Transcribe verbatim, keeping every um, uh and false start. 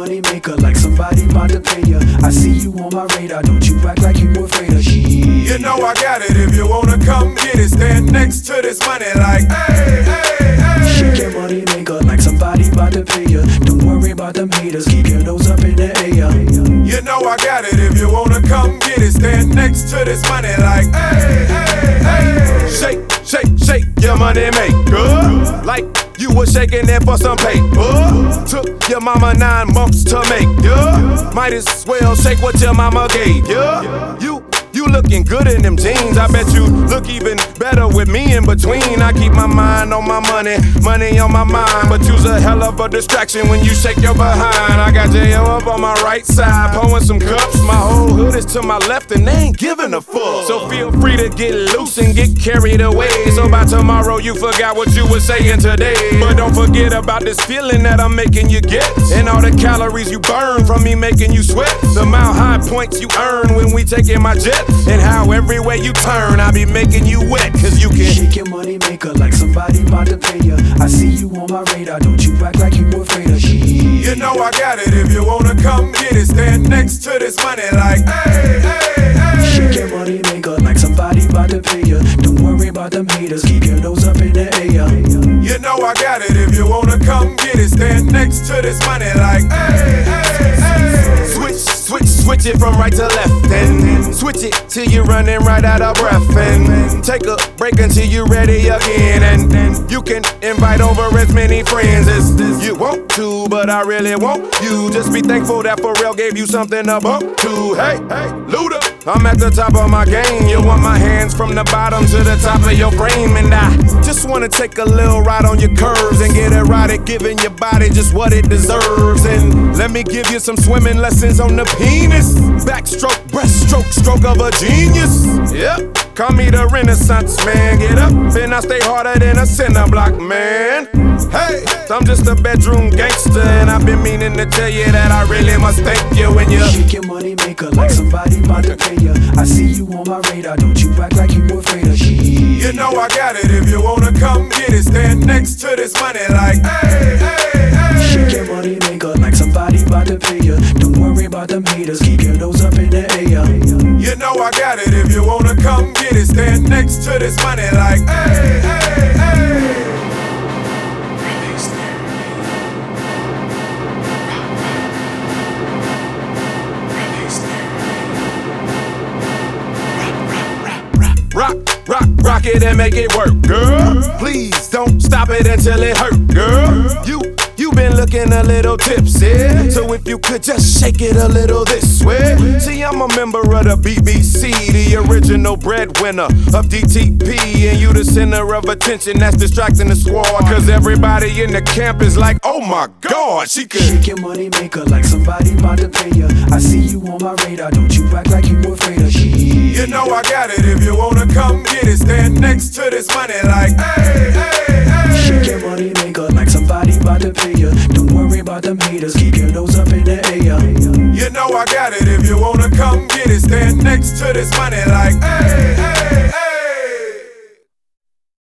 money maker like somebody about to pay ya. I see you on my radar, don't you act like you afraid of shit. You know I got it, if you wanna come get it, stand next to this money like, hey, hey, hey. Shake your money maker like somebody about to pay ya. Don't worry about them haters, keep your nose up in the air. You know I got it, if you wanna come get it, stand next to this money like, hey, hey, hey. Shake, shake, shake your money maker like you was shaking it for some paper. Took your mama nine months to make ya. Might as well shake what your mama gave ya. You You looking good in them jeans. I bet you look even better with me in between. I keep my mind on my money, money on my mind. But you's a hell of a distraction when you shake your behind. I got J O up on my right side, pouring some cups. My whole hood is to my left and they ain't giving a fuck. So feel free to get loose and get carried away. So by tomorrow you forgot what you were saying today. But don't forget about this feeling that I'm making you get, and all the calories you burn from me making you sweat. The mile high points you earn when we taking my jet. And how everywhere you turn, I be making you wet, cause you can shake your money maker like somebody about to pay ya. I see you on my radar, don't you act like you afraid of shit. You know I got it, if you wanna come get it, stand next to this money like, hey, hey, hey. Shake your money maker like somebody about to pay ya. Don't worry about them haters, keep your nose up in the air. You know I got it, if you wanna come get it, stand next to this money like, hey, hey, hey. Switch, switch, switch it from right to left, and switch it till you're running right out of breath, and take a break until you're ready again, and then you can invite over as many friends as you want to, but I really want you. Just be thankful that Pharrell gave you something to bump to. Hey, hey, Luda, I'm at the top of my game. You want my hands from the bottom to the top of your frame, and I just wanna take a little ride on your curves and get it right at giving your body just what it deserves. And let me give you some swimming lessons on the penis. Backstroke, breaststroke, stroke of a genius. Yep, call me the Renaissance man. Get up and I stay harder than a cinder block man. Hey, I'm just a bedroom gangster, and I've been meaning to tell you that I really must thank you when you shake your money maker like somebody about to pay ya. I see you on my radar, don't you act like you afraid of shit. You know I got it, if you wanna come get it, stand next to this money like, hey, hey, hey. Shake your money maker like somebody about to pay ya. Don't worry about them haters, keep your nose up in the air. You know I got it, if you wanna come get it, stand next to this money like, hey, hey, hey. Rock, rock, rock it and make it work, girl. Please don't stop it until it hurt, girl. You, you been looking a little tipsy, so if you could just shake it a little this way. See, I'm a member of the B B C, the original breadwinner of D T P, and you the center of attention that's distracting the squad. Cause everybody in the camp is like, oh my God, she could shake your money maker like somebody about to pay ya. I see you on my radar, don't you act like you afraid of shit. You know I got it, if you wanna come get it, stand next to this money like, hey, hey, hey. Shake your money maker like somebody about to pay ya. Don't worry about them haters, keep your nose up in the air. You know I got it, if you wanna come get it, stand next to this money like, hey, hey.